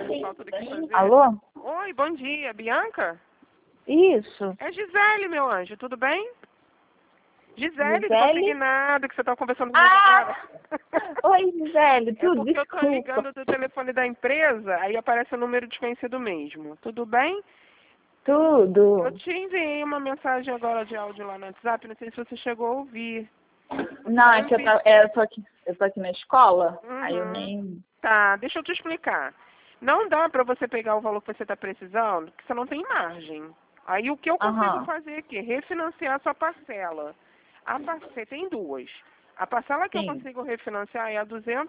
pessoal tudo aqui fazer. Alô? Oi, bom dia, Bianca? Isso. É Gisele, meu anjo, tudo bem? Gisele, do Gisele? Consignado, que você estava conversando comigo Ah! agora. Oi, Gisele, É tudo, porque eu tô desculpa. ligando do telefone da empresa, aí aparece o número desconhecido mesmo. Tudo bem? Eu Tudo. te enviei uma mensagem agora de áudio lá no WhatsApp, não sei se você chegou a ouvir. Você Não, vai é me que pedir... eu tô aqui na escola, aí eu Uhum. nem... Tá, deixa eu te explicar. Não dá para você pegar o valor que você está precisando, porque você não tem margem. Aí o que eu consigo Aham, fazer aqui? Refinanciar a sua parcela. Você tem duas. A parcela que eu sim. consigo refinanciar é a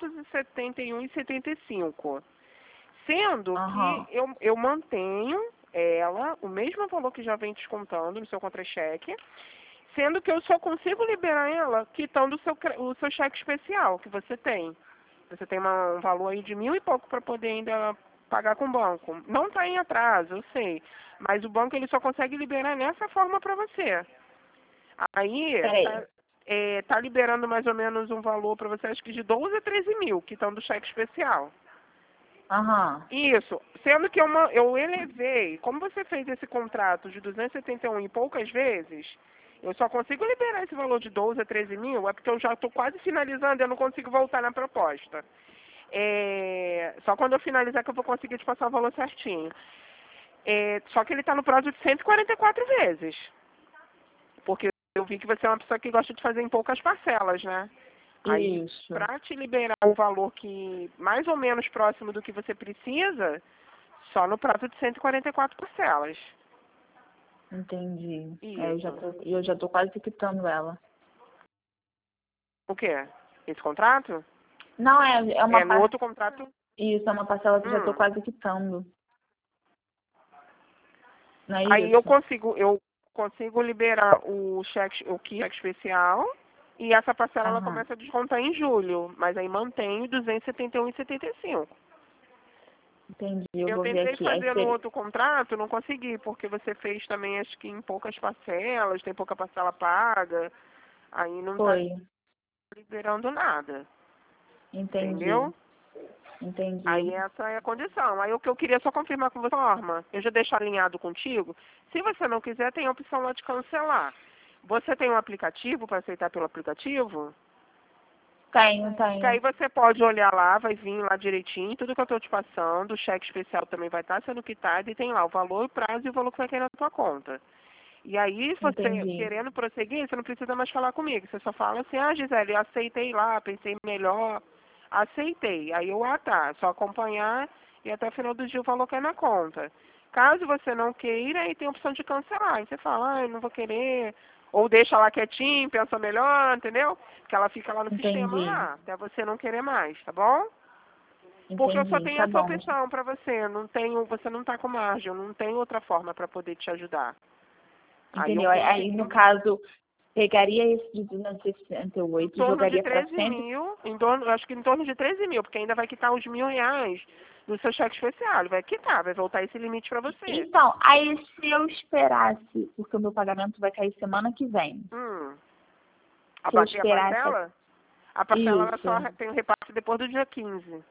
271,75. Sendo que Aham, eu mantenho ela, o mesmo valor que já vem descontando no seu contra-cheque, sendo que eu só consigo liberar ela quitando o seu cheque especial que você tem. Você tem um valor aí de 1.000 e pouco para poder ainda pagar com o banco. Não está em atraso, eu sei. Mas o banco ele só consegue liberar nessa forma para você. Aí peraí. tá liberando mais ou menos um valor para você, acho que de 12 a 13 mil, quitando o cheque especial. Aham, Isso, sendo que eu elevei, como você fez esse contrato de 271 e poucas vezes, eu só consigo liberar esse valor de 12 a 13 mil, é porque eu já estou quase finalizando e eu não consigo voltar na proposta. Só quando eu finalizar que eu vou conseguir te passar o valor certinho. Só que ele está no prazo de 144 vezes, porque eu vi que você é uma pessoa que gosta de fazer em poucas parcelas, né? Aí, isso. para te liberar o valor que mais ou menos próximo do que você precisa, só no prazo de 144 parcelas. Entendi. Isso. Eu já tô quase quitando ela. O quê? Esse contrato? Não, é uma No outro contrato. Isso, é uma parcela que eu já tô Hum. quase quitando. Não é Aí isso? eu consigo liberar o cheque especial e essa parcela ela Aham, começa a descontar em julho, mas aí mantém 271,75. entendi. Eu Eu vou ver tentei aqui. Aí fazer no seria... outro contrato, não consegui, porque você fez também acho que em poucas parcelas, tem pouca parcela paga, aí não está Foi. liberando nada, Entendi. entendeu? Aí Entendi. essa é a condição. Aí o que eu queria só confirmar com você, forma, eu já deixo alinhado contigo. Se você não quiser, tem a opção lá de cancelar. Você tem um aplicativo para aceitar pelo aplicativo? Tenho, Que aí tenho. você pode olhar lá, vai vir lá direitinho, tudo que eu estou te passando, o cheque especial também vai estar sendo quitado e tem lá o valor, o prazo e o valor que vai cair na tua conta. E aí, você Entendi. querendo prosseguir, você não precisa mais falar comigo. Você só fala assim, Gisele, eu aceitei lá, pensei melhor, aceitei. Aí eu, tá, só acompanhar e até o final do dia o valor cai na conta. Caso você não queira, aí tem a opção de cancelar. Aí você fala, eu não vou querer, ou deixa lá quietinho, pensa melhor, entendeu? Porque ela fica lá no sistema Entendi. lá, até você não querer mais, tá bom? Porque eu só Entendi. tenho Tá essa bom. opção para você, você não tá com margem, eu não tenho outra forma para poder te ajudar. Aí eu Entendeu? Aí, no consegui caso, pegaria esse de em 268 e torno de jogaria para 13 sempre. mil, eu acho que em torno de 13 mil, porque ainda vai quitar os R$ 1.000 do seu cheque especial. Vai quitar, vai voltar esse limite para você. Então, aí se eu esperasse, porque o meu pagamento vai cair semana que vem. Hum. Se eu Abater a esperasse parcela? A parcela ela isso. só tem o repasse depois do dia 15.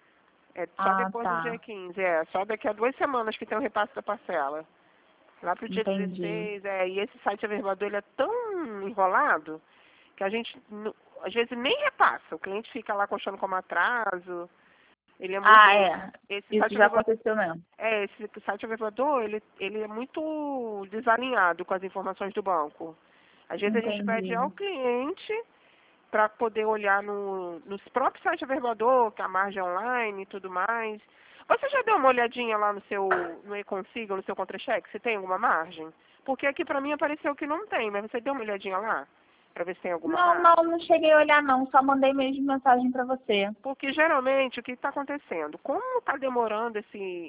É só Ah, depois do dia tá. 15, só daqui a 2 semanas que tem o repasse da parcela. Lá pro dia Entendi. 16, e esse site Averbador, ele é tão enrolado que a gente, às vezes, nem repassa. O cliente fica lá coxando como atraso. Ele é muito. Ah, é. Esse Isso site já Averbador, aconteceu mesmo. esse site Averbador, ele é muito desalinhado com as informações do banco. Às vezes a gente pede Entendi. ao cliente para poder olhar no próprio site Averbador, que é a margem online e tudo mais. Você já deu uma olhadinha lá no e-consiga, no seu contra-cheque, se tem alguma margem? Porque aqui para mim apareceu que não tem, mas você deu uma olhadinha lá? Para ver se tem alguma Não, margem? não cheguei a olhar não, só mandei mesmo mensagem para você. Porque geralmente o que está acontecendo? Como está demorando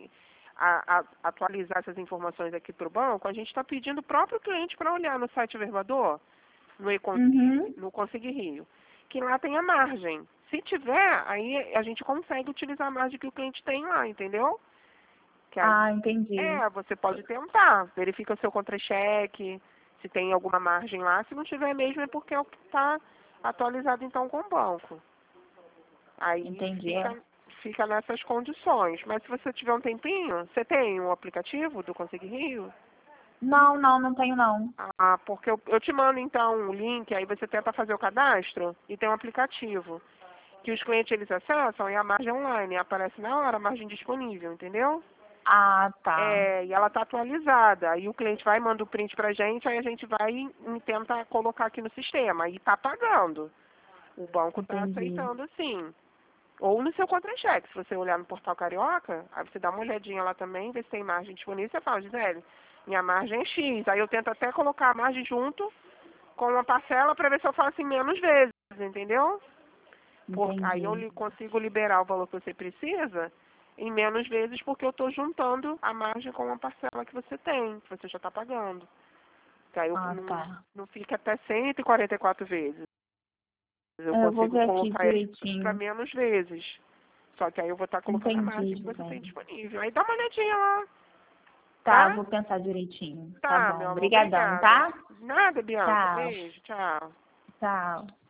a atualizar essas informações aqui para o banco, a gente está pedindo o próprio cliente para olhar no site Averbador, no Uhum. no Consegue Rio, que lá tem a margem. Se tiver, aí a gente consegue utilizar a margem que o cliente tem lá, entendeu? Que aí, Ah, entendi. você pode tentar, verifica o seu contra-cheque, se tem alguma margem lá. Se não tiver mesmo, é porque é o que está atualizado então com o banco. Aí Entendi. fica, fica nessas condições. Mas se você tiver um tempinho, você tem um aplicativo do Consigue Rio? Não tenho não. Ah, porque eu te mando então um link, aí você tenta fazer o cadastro e tem um aplicativo que os clientes eles acessam e a margem online, aparece na hora a margem disponível, entendeu? Ah, tá. E ela está atualizada. Aí o cliente vai, manda o print pra gente, aí a gente vai e tenta colocar aqui no sistema. E está pagando. O banco está Entendi. aceitando sim. Ou no seu contra-cheque. Se você olhar no Portal Carioca, aí você dá uma olhadinha lá também, vê se tem margem disponível. Você fala, Gisele, minha margem é X. Aí eu tento até colocar a margem junto com uma parcela para ver se eu faço em menos vezes, entendeu? Aí eu Entendi. consigo liberar o valor que você precisa em menos vezes porque eu estou juntando a margem com a parcela que você tem, que você já está pagando. Que aí eu Ah, tá. não fica até 144 vezes. Eu Eu vou consigo ver aqui colocar para direitinho. menos vezes. Só que aí eu vou estar colocando a Entendi, margem que você tem Gisele. disponível. Aí dá uma olhadinha lá, Tá, tá? vou pensar direitinho. Tá Tá, bom. meu amor, Obrigadão, obrigada. tá? Nada, Bianca. Tchau. Beijo, tchau. Tchau.